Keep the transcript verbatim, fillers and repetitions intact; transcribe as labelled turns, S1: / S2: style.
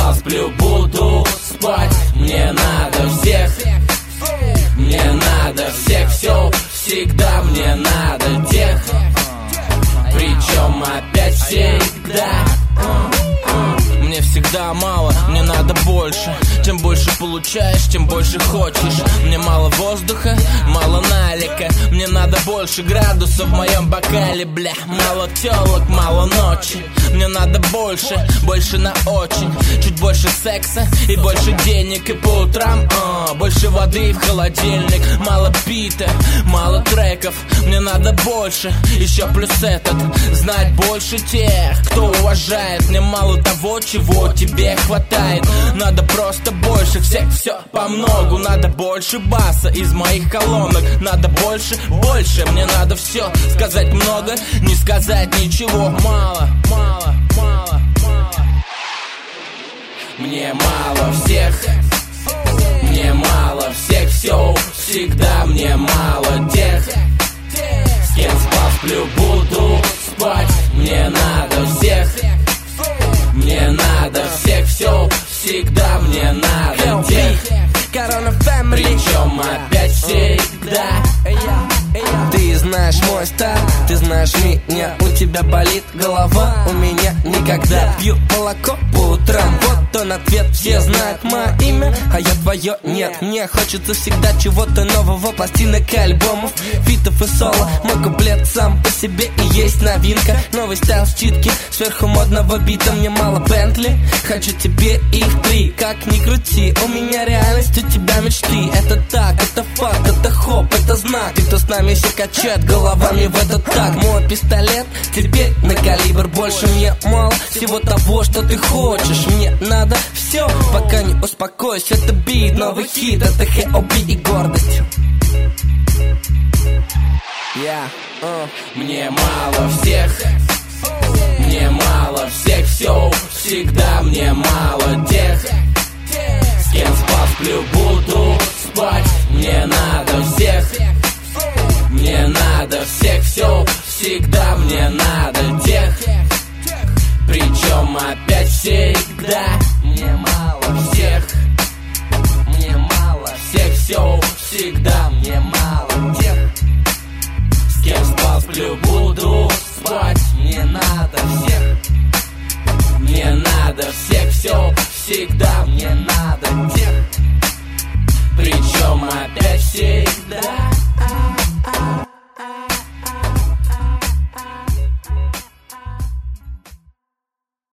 S1: спал, сплю, буду спать. Мне надо всех, мне надо всех, все, всегда мне надо тех. Причем опять всегда. Мне всегда мало, мне надо больше. Чем больше получаешь, тем больше хочешь. Мне мало воздуха, мало налика. Мне надо больше градусов в моем бокале, бля. Мало телок, мало ночи. Мне надо больше, больше на очень. Чуть больше секса и больше денег. И по утрам а, больше воды в холодильник. Мало бита, мало треков. Мне надо больше, еще плюс этот. Знать больше тех, кто уважает. Мне мало того, чего тебе хватает. Надо просто больше всех, все по многу. Надо больше баса из моих колонок. Надо больше, больше. Мне надо все сказать много, не сказать ничего. Мало, мало, мало, мало. Мне мало всех, мне мало всех, все, всегда мне мало тех. С кем спал, сплю, буду спать. Мне надо всех, мне надо всех, все, всегда мне надо тех. Причем опять всегда.
S2: Ты знаешь мой стайл, ты знаешь меня. У тебя болит голова, у меня никогда. Пью молоко по утрам, вот он ответ. Все знают мое имя, а я твое нет. Мне хочется всегда чего-то нового. Пластинок, альбомов, фитов и соло. Мой куплет сам по себе и есть новинка. Новый стайл считки, сверху модного бита. Мне мало Бентли, хочу тебе их три. Как ни крути, у меня реальность, у тебя мечты. Это так, это факт, это хоп, это знак. И кто с нами все качает головами в этот так. Мой пистолет теперь на калибр больше. Мне мало всего того, что ты хочешь. Мне надо все, пока не успокоюсь. Это бит, новый хит, это хэ о би и гордость.
S1: Yeah, uh. Мне мало всех, мне мало всех, все, всегда мне мало тех. С кем спал, сплю, буду спать. Мне надо всех, мне надо всех, все, всегда мне надо тех. Причем опять всегда. Мне мало всех, мне мало всех, все, всегда мне мало тех. С кем спал, сплю, буду спать. Мне надо всех, мне надо всех, все, всегда мне надо тех.